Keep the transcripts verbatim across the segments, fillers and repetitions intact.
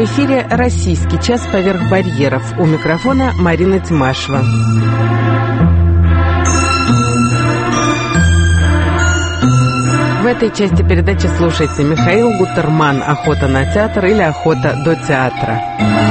эфире «Российский час поверх барьеров». У микрофона Марина Тимашева. В этой части передачи слушайте: Михаил Гутерман «Охота на театр» или «Охота до театра».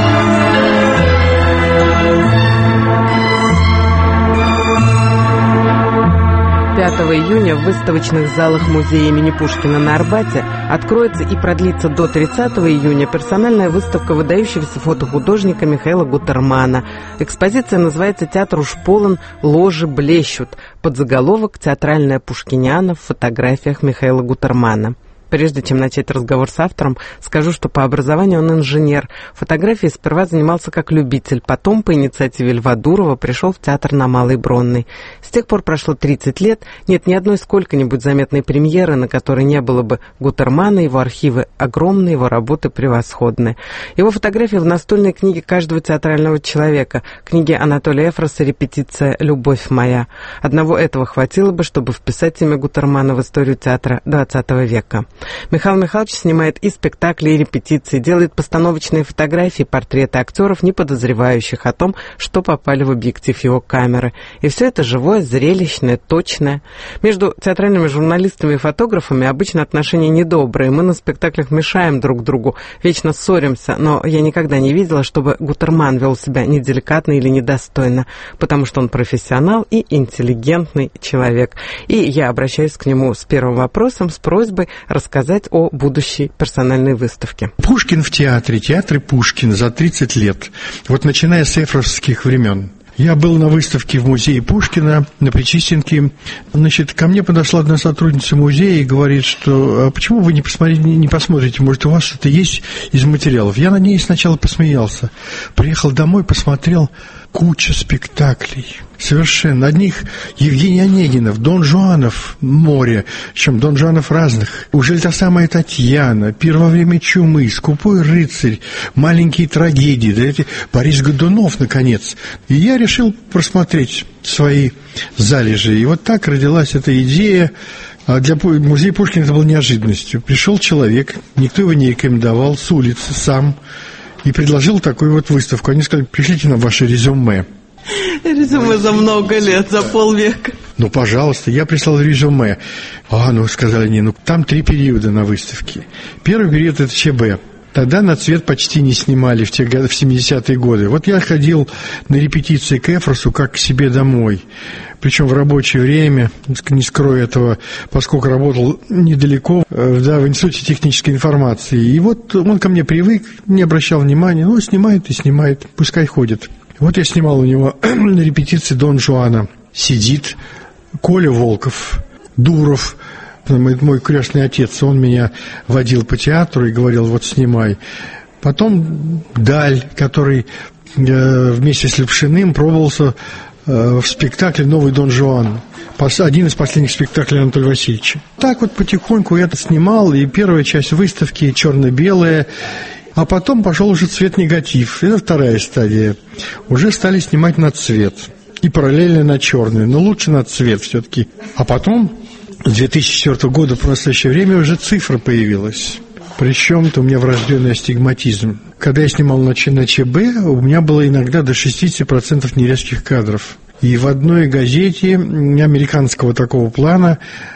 пятого июня в выставочных залах музея имени Пушкина на Арбате откроется и продлится до тридцатого июня персональная выставка выдающегося фотохудожника Михаила Гутермана. Экспозиция называется «Театр уж полон, ложи блещут». Подзаголовок «Театральная Пушкиниана в фотографиях Михаила Гутермана». Прежде чем начать разговор с автором, скажу, что по образованию он инженер. Фотографией сперва занимался как любитель, потом по инициативе Льва Дурова пришел в театр на Малой Бронной. С тех пор прошло тридцать лет, нет ни одной сколько-нибудь заметной премьеры, на которой не было бы Гутермана, его архивы огромные, его работы превосходные. Его фотографии в настольной книге каждого театрального человека, книге Анатолия Эфроса «Репетиция. Любовь моя». Одного этого хватило бы, чтобы вписать имя Гутермана в историю театра двадцатого века. Михаил Михайлович снимает и спектакли, и репетиции, делает постановочные фотографии, портреты актеров, не подозревающих о том, что попали в объектив его камеры. И все это живое, зрелищное, точное. Между театральными журналистами и фотографами обычно отношения недобрые. Мы на спектаклях мешаем друг другу, вечно ссоримся, но я никогда не видела, чтобы Гутерман вел себя неделикатно или недостойно, потому что он профессионал и интеллигентный человек. И я обращаюсь к нему с первым вопросом, с просьбой рассказать сказать о будущей персональной выставке. Пушкин в театре, театры Пушкина за тридцать лет, вот начиная с эфросовских времен. Я был на выставке в музее Пушкина на Причистенке. Значит, ко мне подошла одна сотрудница музея и говорит, что а почему вы не посмотрите, не посмотрите, может, у вас что-то есть из материалов. Я на ней сначала посмеялся. Приехал домой, посмотрел, куча спектаклей. Совершенно. Одних Евгений Онегинов, Дон Жуанов, море, причем Дон Жуанов разных. Уже та самая Татьяна, Пир во время чумы, Скупой рыцарь, маленькие трагедии, да эти Борис Годунов, наконец. И я решил просмотреть свои залежи. И вот так родилась эта идея. А для музея Пушкина это было неожиданностью. Пришел человек, никто его не рекомендовал, с улицы сам, и предложил такую вот выставку. Они сказали: пришлите нам ваше резюме. Резюме за много лет, за полвека. Ну, пожалуйста, я прислал резюме. А, ну, сказали они, ну, там три периода на выставке. Первый период – это ЧБ. Тогда на цвет почти не снимали в те годы, в семидесятые годы. Вот я ходил на репетиции к Эфросу как к себе домой. Причем в рабочее время, не скрою этого, поскольку работал недалеко, да, в Институте технической информации. И вот он ко мне привык, не обращал внимания. Ну, снимает и снимает, пускай ходит. Вот я снимал у него на репетиции Дон Жуана. Сидит Коля Волков, Дуров, мой, мой крестный отец, он меня водил по театру и говорил: вот снимай. Потом Даль, который э, вместе с Левшиным пробовался э, в спектакле «Новый Дон Жуан». Один из последних спектаклей Анатолия Васильевича. Так вот потихоньку я это снимал, и первая часть выставки черно-белая. А потом пошел уже цвет-негатив. Это вторая стадия. Уже стали снимать на цвет. И параллельно на черный. Но лучше на цвет все-таки. А потом, с две тысячи четвёртого года, в настоящее время, уже цифра появилась. Причем-то у меня врожденный астигматизм. Когда я снимал на ЧБ, у меня было иногда до шестьдесят процентов нерезких кадров. И в одной газете американского такого плана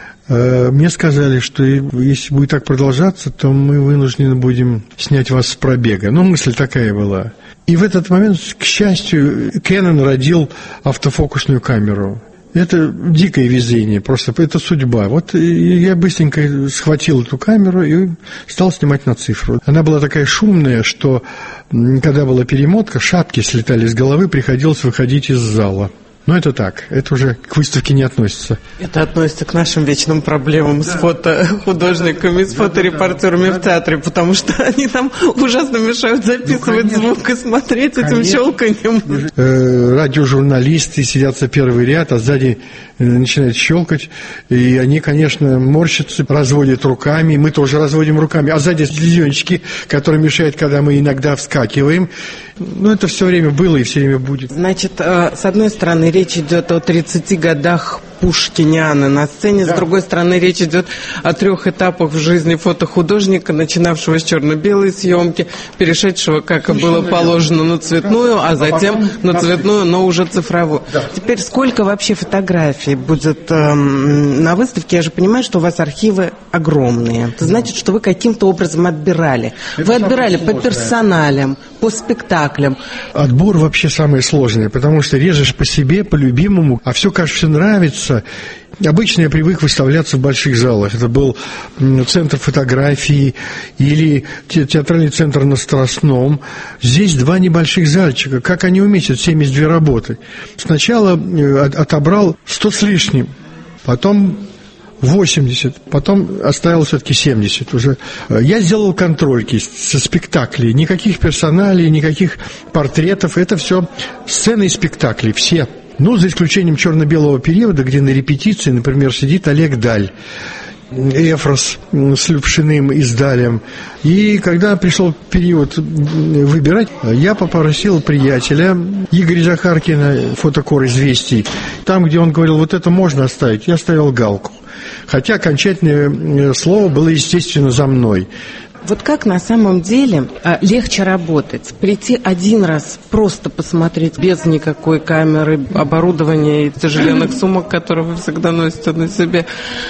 мне сказали, что если будет так продолжаться, то мы вынуждены будем снять вас с пробега. Ну, мысль такая была. И в этот момент, к счастью, Canon родил автофокусную камеру. Это дикое везение, просто это судьба. Вот я быстренько схватил эту камеру и стал снимать на цифру. Она была такая шумная, что когда была перемотка, шапки слетали с головы, приходилось выходить из зала. Но это так, это уже к выставке не относится. Это относится к нашим вечным проблемам с фотохудожниками, с фоторепортерами в театре, потому что они нам ужасно мешают записывать ну, звук и смотреть конечно. Этим щелканьем. Э, радиожурналисты сидят за первый ряд, а сзади начинают щелкать, и они, конечно, морщатся, разводят руками, мы тоже разводим руками, а сзади слезенчики, которые мешают, когда мы иногда вскакиваем. Ну, это все время было и все время будет. Значит, с одной стороны, речь идет о тридцати годах пушкинианы на сцене. Да. С другой стороны, речь идет о трех этапах в жизни фотохудожника, начинавшего с черно-белой съемки, перешедшего, как и было положено, на цветную, а затем на цветную, но уже цифровую. Да. Теперь сколько вообще фотографий будет эм, на выставке? Я же понимаю, что у вас архивы огромные. Это значит, что вы каким-то образом отбирали. Это вы отбирали по персоналям, по спектаклям. Отбор вообще самое сложное, потому что режешь по себе, по любимому, а все, кажется, все нравится. Обычно я привык выставляться в больших залах. Это был центр фотографии или театральный центр на Страстном. Здесь два небольших зальчика. Как они уместят семьдесят две работы? Сначала отобрал сто с лишним, потом восемьдесят, потом оставил все-таки семьдесят уже. Я сделал контрольки со спектаклей. Никаких персоналей, никаких портретов. Это все сцены и спектакли, все. Ну, за исключением черно-белого периода, где на репетиции, например, сидит Олег Даль, Эфрос с Любшиным и с Далем. И когда пришел период выбирать, я попросил приятеля Игоря Захаркина, фотокор «Известий», там, где он говорил, вот это можно оставить, я ставил галку. Хотя окончательное слово было, естественно, за мной. Вот как на самом деле легче работать? Прийти один раз, просто посмотреть, без никакой камеры, оборудования и тяжеленных сумок, которые вы всегда носите на себе,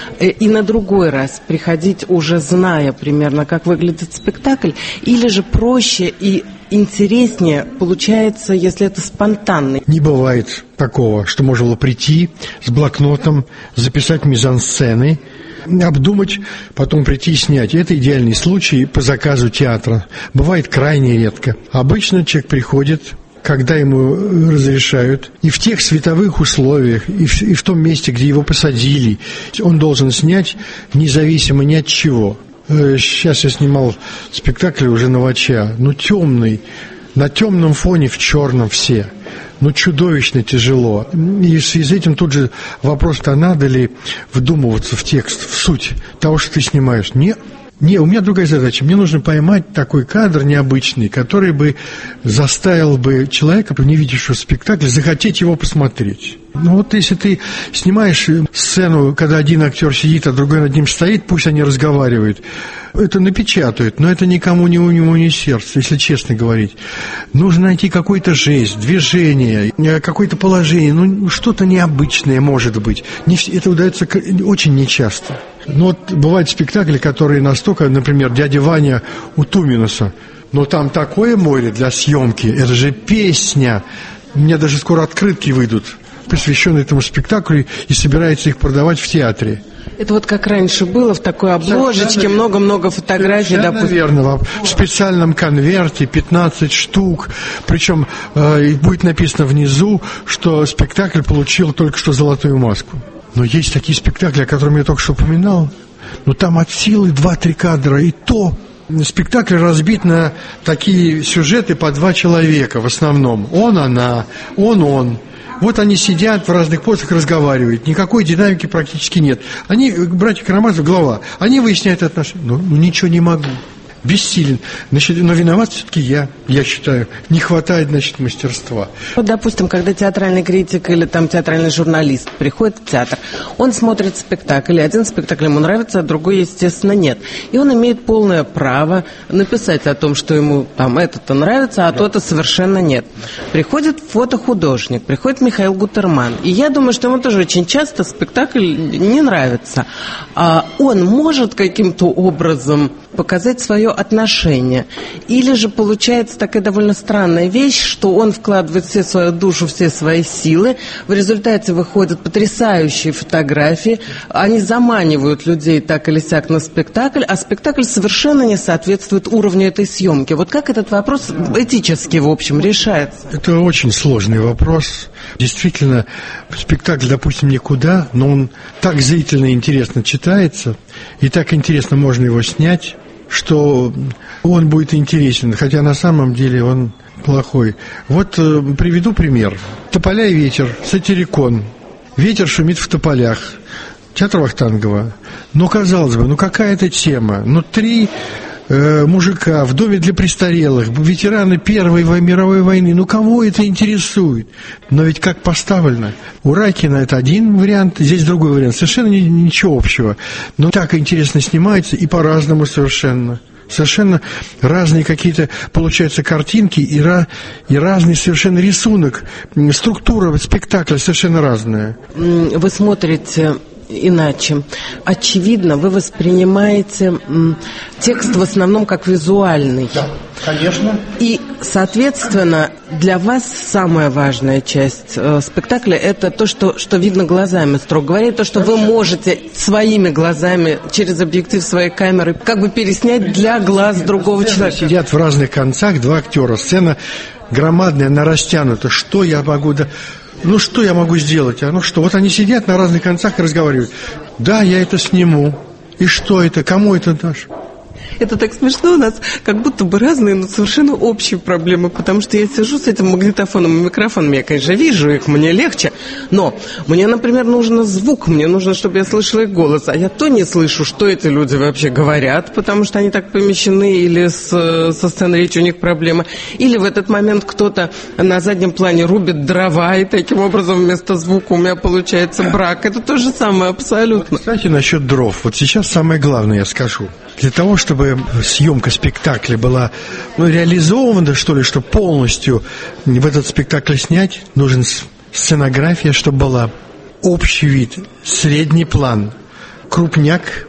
и на другой раз приходить, уже зная примерно, как выглядит спектакль, или же проще и интереснее получается, если это спонтанно? Не бывает такого, что можно было прийти с блокнотом, записать мизансцены, обдумать, потом прийти и снять. Это идеальный случай по заказу театра. Бывает крайне редко. Обычно человек приходит, когда ему разрешают, и в тех световых условиях, и в, и в том месте, где его посадили, он должен снять независимо ни от чего. Сейчас я снимал спектакль уже «Новача», ну темный, на темном фоне в черном все. Ну, чудовищно тяжело. И в связи с этим тут же вопрос-то, а надо ли вдумываться в текст, в суть того, что ты снимаешь? Не, не, у меня другая задача. Мне нужно поймать такой кадр необычный, который бы заставил бы человека, не видящего спектакль, захотеть его посмотреть. Ну вот если ты снимаешь сцену, когда один актер сидит, а другой над ним стоит, пусть они разговаривают, это напечатают, но это никому не уму, не сердце, если честно говорить. Нужно найти какой-то жест, движение, какое-то положение, ну что-то необычное может быть. Не, это удается очень нечасто. Но вот бывают спектакли, которые настолько, например, «Дядя Ваня» у Туминуса, но там такое море для съемки, это же песня. У меня даже скоро открытки выйдут, посвященные этому спектаклю, и собирается их продавать в театре. Это вот как раньше было, в такой обложечке, много-много фотографий, допустим. Наверное, в специальном конверте пятнадцать штук, причем э, будет написано внизу, что спектакль получил только что золотую маску. Но есть такие спектакли, о которых я только что упоминал, но там от силы два-три кадра, и то спектакль разбит на такие сюжеты по два человека в основном. Он, она, он, он. Вот они сидят в разных позах, разговаривают. Никакой динамики практически нет. Они, братья Карамазов, глава, они выясняют отношения. Ну, ну ничего не могу. Бессилен. Значит, но виноват все-таки я, я считаю. Не хватает, значит, мастерства. Вот, допустим, когда театральный критик или там театральный журналист приходит в театр, он смотрит спектакль, и один спектакль ему нравится, а другой, естественно, нет. И он имеет полное право написать о том, что ему там это-то нравится, а да. то-то совершенно нет. Приходит фотохудожник, приходит Михаил Гутерман, и я думаю, что ему тоже очень часто спектакль не нравится. А он может каким-то образом показать свое отношение. Или же получается такая довольно странная вещь, что он вкладывает все свою душу, все свои силы, в результате выходят потрясающие фотографии, они заманивают людей так или сяк на спектакль, а спектакль совершенно не соответствует уровню этой съемки. Вот как этот вопрос этически, в общем, решается? Это очень сложный вопрос. Действительно, спектакль, допустим, никуда, но он так зрительно и интересно читается, и так интересно можно его снять, что он будет интересен, хотя на самом деле он плохой. Вот э, приведу пример. «Тополя и ветер», сатирикон. Ветер шумит в тополях. Театр Вахтангова. Но, казалось бы, ну какая это тема? Ну, три э, мужика в доме для престарелых, ветераны Первой мировой войны. Ну, кого это интересует? Но ведь как поставлено? У Райкина это один вариант, здесь другой вариант. Совершенно ничего общего. Но так интересно снимается и по-разному совершенно. Совершенно разные какие-то, получаются, картинки и, ra- и разный совершенно рисунок. Структура спектакля совершенно разная. Вы смотрите иначе. Очевидно, вы воспринимаете м, текст в основном как визуальный. Да, конечно. И, соответственно, для вас самая важная часть э, спектакля – это то, что, что видно глазами, строго говоря, то, что вы можете своими глазами через объектив своей камеры как бы переснять для глаз другого человека. Сидят в разных концах два актера. Сцена громадная, она растянута. Что я могу... Да... Ну, что я могу сделать? А ну что? Вот они сидят на разных концах и разговаривают. Да, я это сниму. И что это? Кому это дашь? Это так смешно, у нас как будто бы разные, но совершенно общие проблемы, потому что я сижу с этим магнитофоном и микрофоном, я, конечно, вижу их, мне легче, но мне, например, нужен звук, мне нужно, чтобы я слышала их голос, а я то не слышу, что эти люди вообще говорят, потому что они так помещены, или с, со сцены речи у них проблемы, или в этот момент кто-то на заднем плане рубит дрова, и таким образом вместо звука у меня получается брак. Это то же самое абсолютно. Кстати, насчет дров. Вот сейчас самое главное я скажу. Для того, чтобы съемка спектакля была, ну, реализована, что ли, чтобы полностью в этот спектакль снять, нужен сценография, чтобы была общий вид, средний план, крупняк,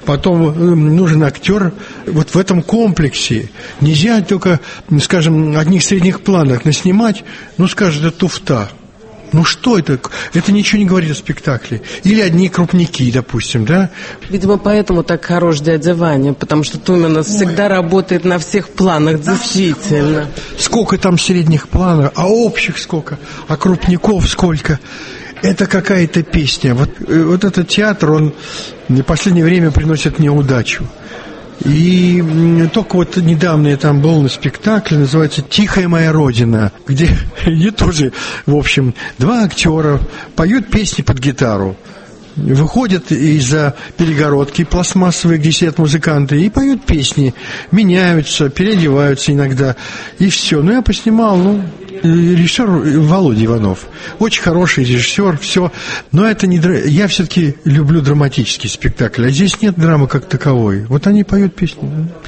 потом нужен актер. Вот в этом комплексе нельзя только, скажем, одних средних планах наснимать, ну, скажем, это туфта. Ну что это? Это ничего не говорит о спектакле. Или одни крупники, допустим, да? Видимо, поэтому так хорош дядя Ваня, потому что Туминас всегда работает на всех планах, действительно. Сколько там средних планов, а общих сколько, а крупников сколько. Это какая-то песня. Вот, вот этот театр, он в последнее время приносит мне удачу. И только вот недавно я там был на спектакле, называется «Тихая моя родина», где, где тоже, в общем, два актера поют песни под гитару. Выходят из-за перегородки пластмассовые, где сидят музыканты, и поют песни, меняются, переодеваются иногда, и все. Ну, я поснимал, ну, режиссер Володя Иванов, очень хороший режиссер, все. Но это не... Я все-таки люблю драматический спектакль, а здесь нет драмы как таковой. Вот они поют песни.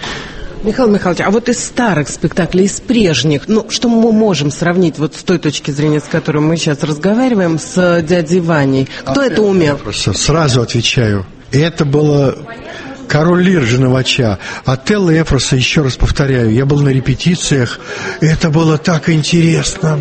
Михаил Михайлович, а вот из старых спектаклей, из прежних, ну, что мы можем сравнить вот с той точки зрения, с которой мы сейчас разговариваем, с дядей Ваней? Кто а это умел? Сразу отвечаю. Это было «Король Лир» Женовача. Отелло и Эфроса, еще раз повторяю, я был на репетициях. Это было так интересно.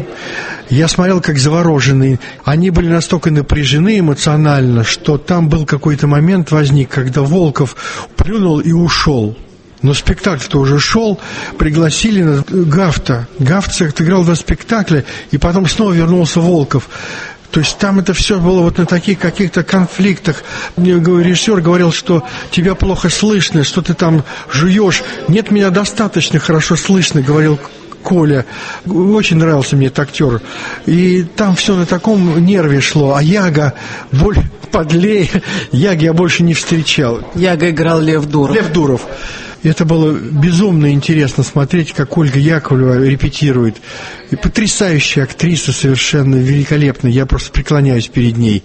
Я смотрел, как завороженный. Они были настолько напряжены эмоционально, что там был какой-то момент возник, когда Волков плюнул и ушел. Но спектакль-то уже шел, пригласили Гафта. Гафт отыграл два спектакля, и потом снова вернулся Волков. То есть там это все было вот на таких каких-то конфликтах. Мне режиссер говорил, что тебя плохо слышно, что ты там жуешь. Нет, меня достаточно хорошо слышно, говорил Коля. Очень нравился мне этот актер. И там все на таком нерве шло. А Яга боль подлее. Яги я больше не встречал. Яга играл Лев Дуров. Лев Дуров. Это было безумно интересно смотреть, как Ольга Яковлева репетирует. И потрясающая актриса, совершенно великолепная. Я просто преклоняюсь перед ней.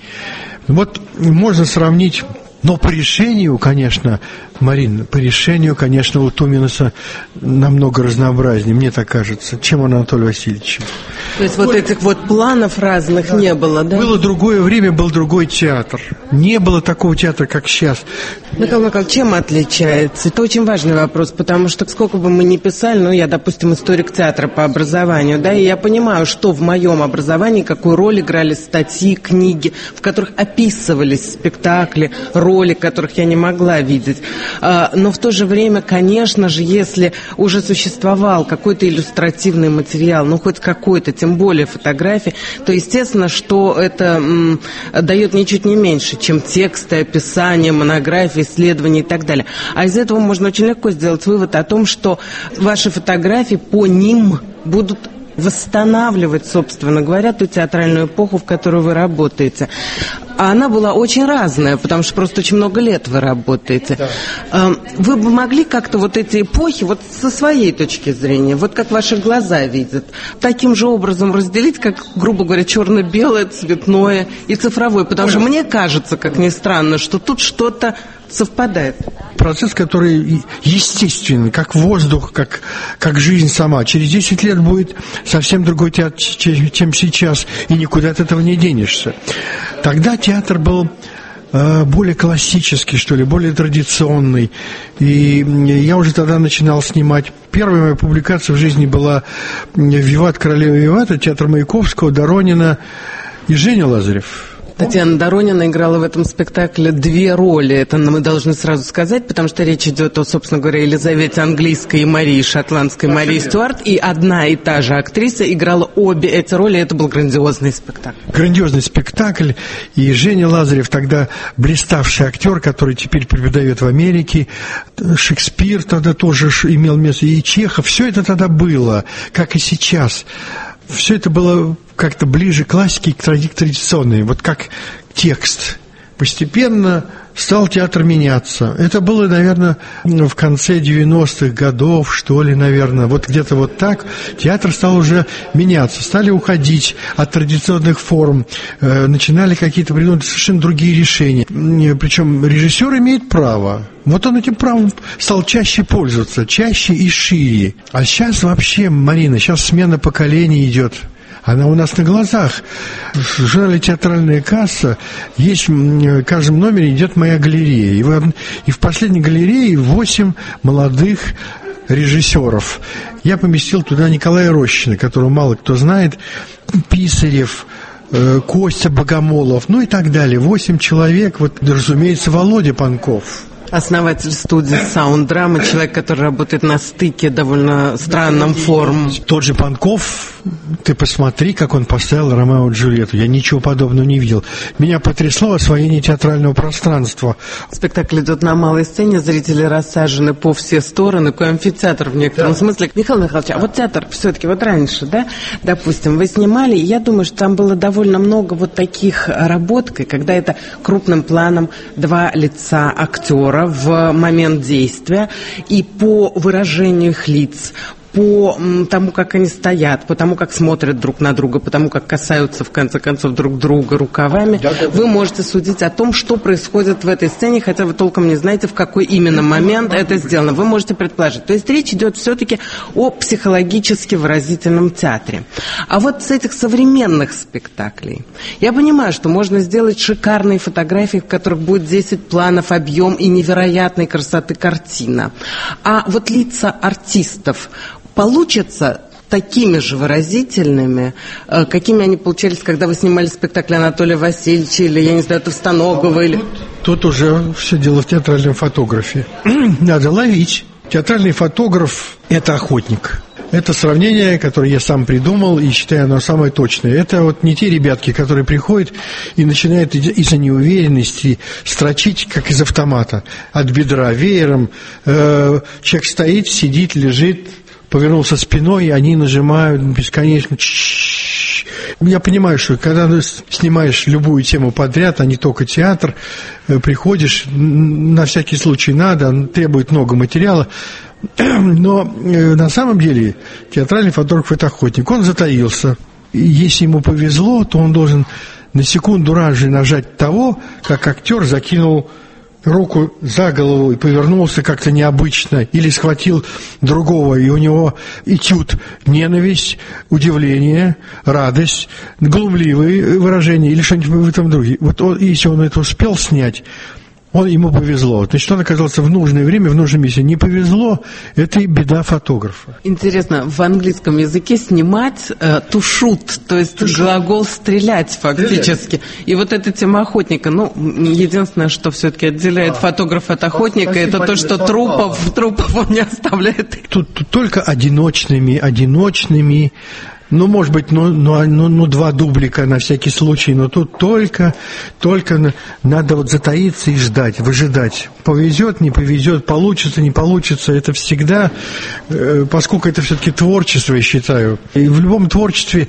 Вот можно сравнить, но по решению, конечно, Марин, по решению, конечно, у Туминаса намного разнообразнее, мне так кажется, чем у Анатолия Васильевича. То есть вот, вот этих вот планов разных да. не было, да? Было другое время, был другой театр. Не было такого театра, как сейчас. Михаил Михайлович, чем отличается? Это очень важный вопрос, потому что сколько бы мы ни писали, ну, я, допустим, историк театра по образованию, да, и я понимаю, что в моем образовании, какую роль играли статьи, книги, в которых описывались спектакли, роли, которых я не могла видеть. Но в то же время, конечно же, если уже существовал какой-то иллюстративный материал, ну, хоть какой-то, тем более фотографии, то, естественно, что это м, дает ничуть не меньше, чем тексты, описания, монографии, исследования и так далее. А из этого можно очень легко сделать вывод о том, что ваши фотографии по ним будут восстанавливать, собственно говоря, ту театральную эпоху, в которой вы работаете. А она была очень разная, потому что просто очень много лет вы работаете. Да. Вы бы могли как-то вот эти эпохи, вот со своей точки зрения, вот как ваши глаза видят, таким же образом разделить, как, грубо говоря, черно-белое, цветное и цифровое? Потому Понял. Что мне кажется, как ни странно, что тут что-то совпадает. Процесс, который естественный, как воздух, как, как жизнь сама. Через десять лет будет совсем другой театр, чем сейчас, и никуда от этого не денешься. Тогда театр был э, более классический, что ли, более традиционный. И я уже тогда начинал снимать. Первая моя публикация в жизни была «Виват, королева Вивата», театр Маяковского, Доронина и Женя Лазарев. Татьяна Доронина играла в этом спектакле две роли. Это мы должны сразу сказать, потому что речь идет о, собственно говоря, Елизавете Английской и Марии Шотландской, Марии Стюарт. И одна и та же актриса играла обе эти роли. Это был грандиозный спектакль. Грандиозный спектакль. И Женя Лазарев, тогда блиставший актер, который теперь преподает в Америке. Шекспир тогда тоже имел место. И Чехов. Все это тогда было, как и сейчас. Все это было как-то ближе к классике, к традиционной, вот как текст. Постепенно стал театр меняться. Это было, наверное, в конце девяностых годов, что ли, наверное. Вот где-то вот так театр стал уже меняться. Стали уходить от традиционных форм. Э, начинали какие-то придумывать совершенно другие решения. Причем режиссер имеет право. Вот он этим правом стал чаще пользоваться, чаще и шире. А сейчас вообще, Марина, сейчас смена поколений идет. Она у нас на глазах. В журнале «Театральная касса» есть, в каждом номере идет моя галерея. И в, и в последней галерее восемь молодых режиссеров. Я поместил туда Николая Рощина, которого мало кто знает, Писарев, э, Костя Богомолов, ну и так далее. Восемь человек, вот, разумеется, Володя Панков. Основатель студии «Саунд-драма», человек, который работает на стыке довольно странным форм. Тот же Панков, ты посмотри, как он поставил «Ромео и Джульетту». Я ничего подобного не видел. Меня потрясло освоение театрального пространства. Спектакль идет на малой сцене, зрители рассажены по все стороны, такой амфитеатр в некотором да. смысле. Михаил Михайлович, а вот театр все-таки вот раньше, да, допустим, вы снимали, и я думаю, что там было довольно много вот таких работ, когда это крупным планом два лица актера в момент действия, и по выражению их лиц, по тому, как они стоят, по тому, как смотрят друг на друга, по тому, как касаются, в конце концов, друг друга рукавами, да, да, вы можете судить о том, что происходит в этой сцене, хотя вы толком не знаете, в какой именно момент это сделано. Вы можете предположить. То есть речь идет все-таки о психологически выразительном театре. А вот с этих современных спектаклей я понимаю, что можно сделать шикарные фотографии, в которых будет десять планов, объем и невероятной красоты картина. А вот лица артистов получатся такими же выразительными, какими они получались, когда вы снимали спектакль Анатолия Васильевича или, я не знаю, Товстоногова? Или... Тут уже все дело в театральном фотографе. Надо ловить. Театральный фотограф – это охотник. Это сравнение, которое я сам придумал и считаю оно самое точное. Это вот не те ребятки, которые приходят и начинают из-за неуверенности строчить, как из автомата, от бедра, веером. Э, человек стоит, сидит, лежит, повернулся спиной, и они нажимают бесконечно. Я понимаю, что когда ты снимаешь любую тему подряд, а не только театр, приходишь, на всякий случай надо, требует много материала. Но на самом деле театральный фотограф – это охотник. Он затаился. И если ему повезло, то он должен на секунду раньше нажать того, как актер закинул руку за голову и повернулся как-то необычно, или схватил другого, и у него этюд, ненависть, удивление, радость, глумливые выражения или что-нибудь в этом духе. Вот он, если он это успел снять, он, ему повезло. Значит, он оказался в нужное время, в нужном месте. Не повезло, это и беда фотографа. Интересно, в английском языке снимать э, to shoot, то есть to глагол стрелять фактически. Стрелять. И вот эта тема охотника, ну, единственное, что все-таки отделяет а. фотографа от охотника, Спасибо, это то, что трупов, трупов он не оставляет. Тут, тут только одиночными, одиночными Ну, может быть, ну, ну, ну, ну, два дублика на всякий случай, но тут только, только надо вот затаиться и ждать, выжидать. Повезет, не повезет, получится, не получится. Это всегда, поскольку это все-таки творчество, я считаю. И в любом творчестве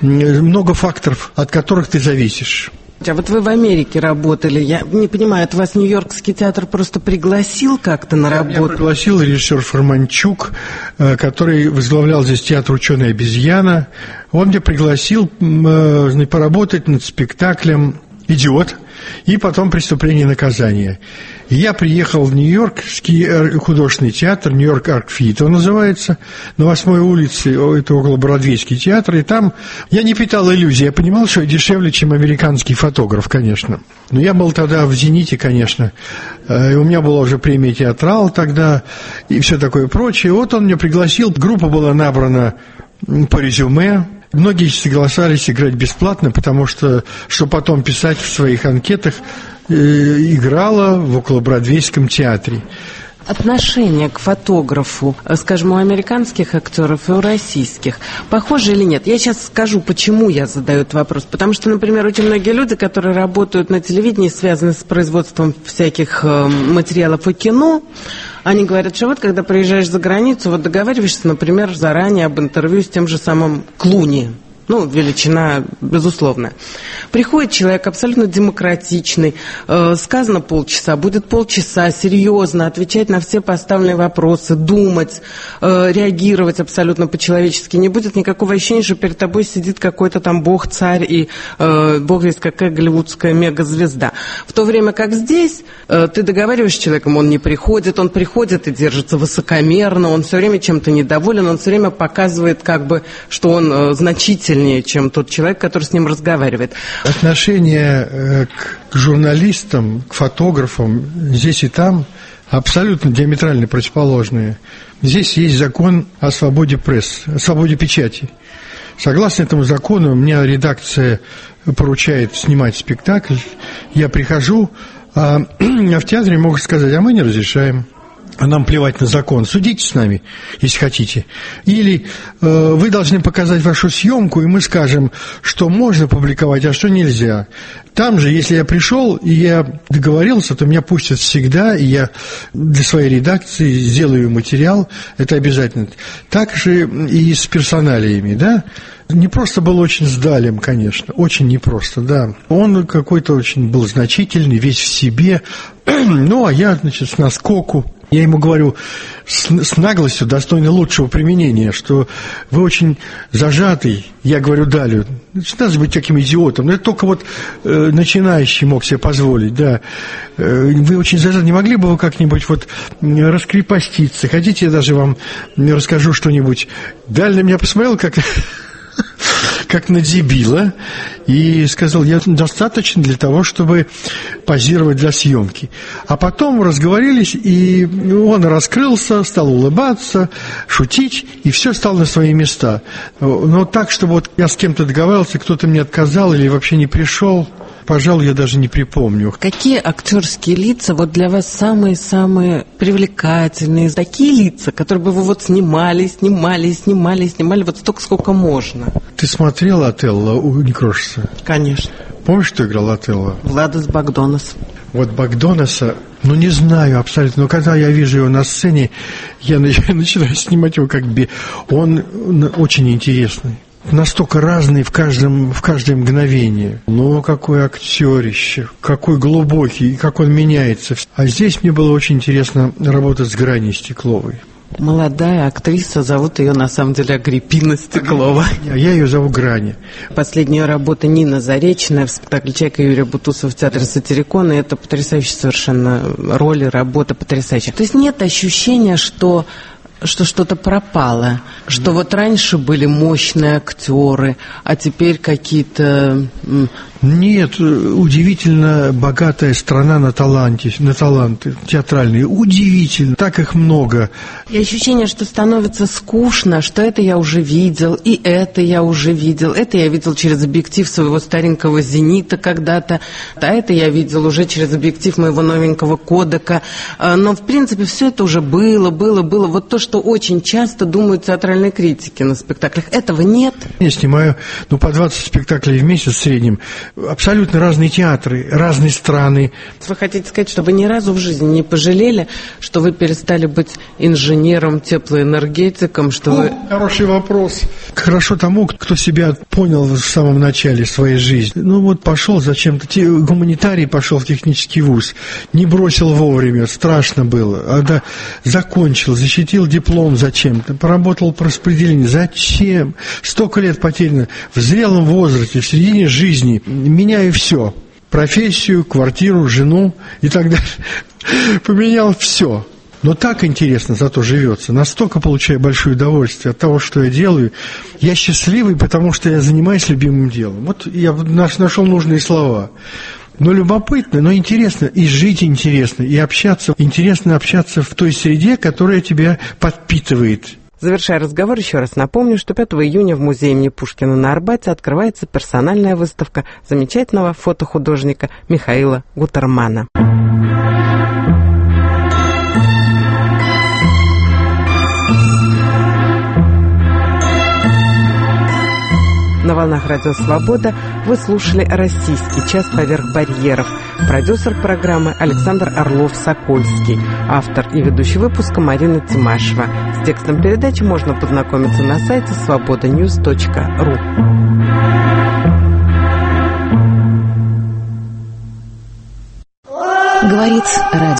много факторов, от которых ты зависишь. А вот вы в Америке работали, я не понимаю, это вас Нью-Йоркский театр просто пригласил как-то на работу? Я пригласил режиссер Форманчук, который возглавлял здесь театр «Ученая обезьяна». Он меня пригласил поработать над спектаклем «Идиот» и потом «Преступление и наказание». И я приехал в Нью-Йоркский художественный театр, Нью-Йорк Арт-Фит, он называется, на восьмой улице, это около Бродвейский театр, и там я не питал иллюзий, я понимал, что я дешевле, чем американский фотограф, конечно. Но я был тогда в «Зените», конечно, и у меня была уже премия «Театрал» тогда, и все такое прочее. Вот он меня пригласил, группа была набрана по резюме. Многие соглашались играть бесплатно, потому что, что потом писать в своих анкетах, э, играла в околобродвейском театре. Отношение к фотографу, скажем, у американских актеров и у российских, похоже или нет? Я сейчас скажу, почему я задаю этот вопрос. Потому что, например, очень многие люди, которые работают на телевидении, связаны с производством всяких э, материалов и кино, они говорят, что вот когда приезжаешь за границу, вот договариваешься, например, заранее об интервью с тем же самым Клуни. Ну, величина, безусловно. Приходит человек абсолютно демократичный, э, сказано полчаса, будет полчаса, серьезно отвечать на все поставленные вопросы, думать, э, реагировать абсолютно по-человечески. Не будет никакого ощущения, что перед тобой сидит какой-то там бог-царь и э, бог есть какая голливудская мегазвезда. В то время как здесь э, ты договариваешься с человеком, он не приходит, он приходит и держится высокомерно, он все время чем-то недоволен, он все время показывает, как бы, что он э, значительный, чем тот человек, который с ним разговаривает. Отношение к журналистам, к фотографам здесь и там абсолютно диаметрально противоположные. Здесь есть закон о свободе прессы, о свободе печати. Согласно этому закону, мне редакция поручает снимать спектакль, я прихожу, а в театре могут сказать, а мы не разрешаем. А нам плевать на закон. Судите с нами, если хотите. Или э, вы должны показать вашу съемку, и мы скажем, что можно публиковать, а что нельзя. Там же, если я пришел и я договорился, то меня пустят всегда, и я для своей редакции сделаю материал, это обязательно. Так же и с персоналиями, да. Не просто был очень сдалем, конечно, очень непросто, да. Он какой-то очень был значительный, весь в себе. Ну, а я, значит, с наскоку. Я ему говорю с, с наглостью, достойной лучшего применения, что вы очень зажатый. Я говорю Далю, надо быть таким идиотом. Но это только вот э, начинающий мог себе позволить, да. Э, вы очень зажаты. Не могли бы вы как-нибудь вот раскрепоститься? Хотите, я даже вам расскажу что-нибудь? Даль на меня посмотрел, как... как на дебила, и сказал, я достаточно для того, чтобы позировать для съемки. А потом разговорились, и он раскрылся, стал улыбаться, шутить, и все стало на свои места. Но так, чтобы вот я с кем-то договаривался, кто-то мне отказал или вообще не пришел, пожалуй, я даже не припомню. Какие актерские лица вот для вас самые-самые привлекательные? Такие лица, которые бы вы вот снимали, снимали, снимали, снимали вот столько, сколько можно. Ты смотрел «Отелло» у Некрошеса? Конечно. Помнишь, кто играл «Отелло»? Владос Богдонос. Вот Богдоноса, ну не знаю абсолютно, но когда я вижу его на сцене, я начинаю снимать его как бы... Он очень интересный. Настолько разный в каждом, в каждое мгновение. Но какой актерище, какой глубокий, как он меняется. А здесь мне было очень интересно работать с Граней Стекловой. Молодая актриса, зовут ее на самом деле Агриппина Стеклова. А я ее зову Граня. Последняя работа Нина Заречная в спектакле «Чайка» Юрия Бутусова в театре Сатирикона. Это потрясающая совершенно роль, работа потрясающая. То есть нет ощущения, что... что что-то пропало, что вот раньше были мощные актеры, а теперь какие-то, Нет, удивительно богатая страна на таланте, на таланты театральные. Удивительно, так их много. И ощущение, что становится скучно, что это я уже видел, и это я уже видел. Это я видел через объектив своего старенького «Зенита» когда-то, а это я видел уже через объектив моего новенького «Кодека». Но, в принципе, все это уже было, было, было. Вот то, что очень часто думают театральные критики на спектаклях. Этого нет. Я снимаю, ну, по двадцать спектаклей в месяц в среднем. Абсолютно разные театры, разные страны. Вы хотите сказать, что вы ни разу в жизни не пожалели, что вы перестали быть инженером, теплоэнергетиком, что О, вы... Хороший вопрос. Хорошо тому, кто себя понял в самом начале своей жизни. Ну вот пошел зачем-то, гуманитарий пошел в технический вуз, не бросил вовремя, страшно было. А да, закончил, защитил диплом зачем-то, поработал по распределению. Зачем? Столько лет потеряно. В зрелом возрасте, в середине жизни меняю все. Профессию, квартиру, жену и так далее. Поменял все. Но так интересно зато живется. Настолько получаю большое удовольствие от того, что я делаю. Я счастливый, потому что я занимаюсь любимым делом. Вот я нашел нужные слова. Но любопытно, но интересно. И жить интересно, и общаться. Интересно общаться в той среде, которая тебя подпитывает. Завершая разговор, еще раз напомню, что пятого июня в музее имени Пушкина на Арбате открывается персональная выставка замечательного фотохудожника Михаила Гутермана. На волнах Радио Свобода вы слушали «Российский час поверх барьеров». Продюсер программы Александр Орлов-Сокольский. Автор и ведущий выпуска Марина Тимашева. С текстом передачи можно познакомиться на сайте свобода ньюс точка ру. Говорит радио.